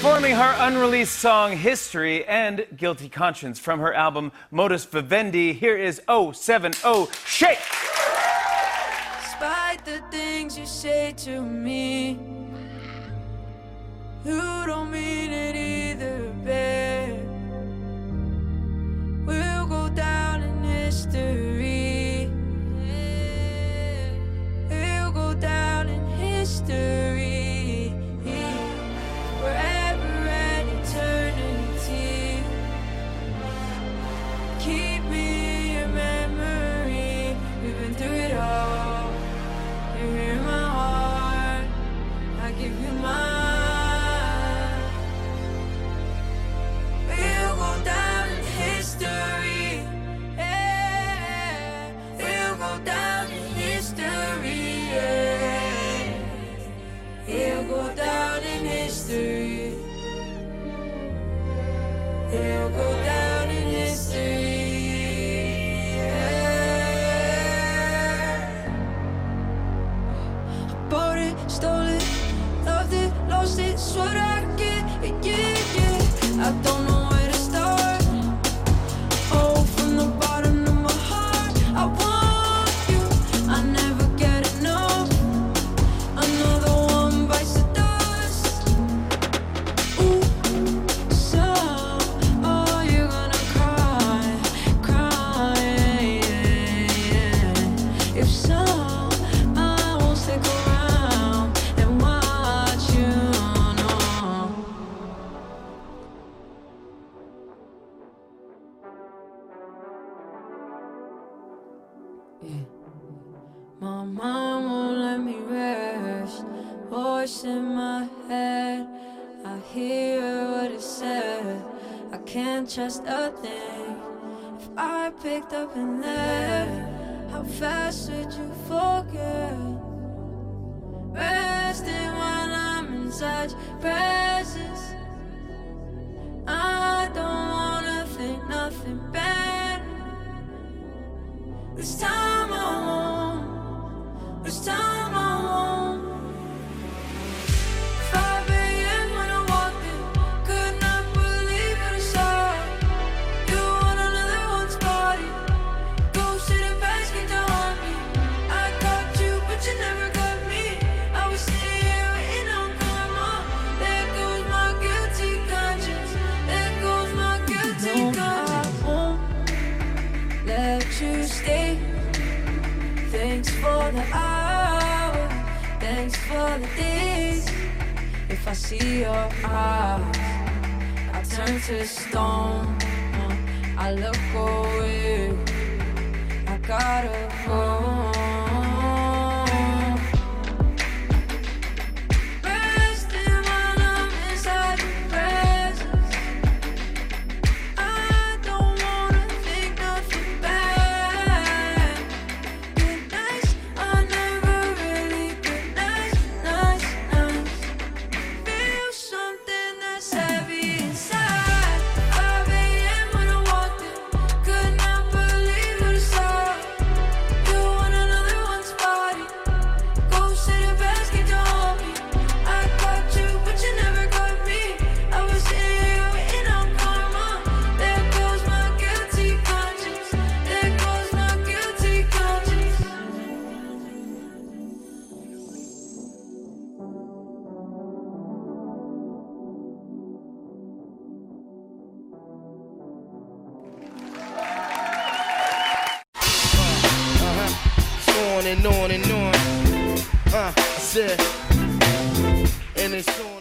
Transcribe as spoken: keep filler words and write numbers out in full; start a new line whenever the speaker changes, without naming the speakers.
Performing her unreleased song History and Guilty Conscience from her album Modus Vivendi, here is oh seven oh Shake!
Despite the things you say to me, you don't mean it either, babe. We'll go down in history. We'll go down in history. Forever and eternity. Keep me in your memory. We've been through it all. You're here in my heart. I give you mine. We'll go down in history. Yeah. We'll go down in history. Yeah. We'll go down in history. We'll go down in history. Bought it, stole it, loved it, lost it, it's what I get, yeah, yeah. I don't know where to start. Oh, from the bottom of my heart, I want you. I never get enough. Another one bites the dust. Ooh, so, oh, you're gonna cry, cry, yeah, yeah. If so, I won't stick around and watch you, no. Yeah. My mom won't let me rest. Voice in my head, I hear what it said. I can't trust a thing. If I picked up and left, how fast would you forget? Resting while I'm in such presence. I don't wanna think nothing bad. This time I won't. This time I won't. five a.m. when I walked in, could not believe what I saw. You on another one's body. Ghost in a basket to haunt me. I caught you, but you never got me. I was sitting here waiting on karma. There goes my guilty conscience. There goes my guilty conscience. I won't let you stay. Thanks for the hour, thanks for the days. If I see your eyes, I turn to stone. uh, I look away, I gotta go. Resting while I'm inside your presence. I don't wanna think nothing bad. Good nights are never really good nights, nights, nights. Feel something that's heavy inside. five a.m. when I walked in, could not believe what I saw. You on another one's body. Ghost in a basket to haunt me. I caught you, but you never got me. I was sitting here waiting on karma. There goes my guilty conscience. There goes my guilty conscience.
On and on and on. Uh, I said, and it's on.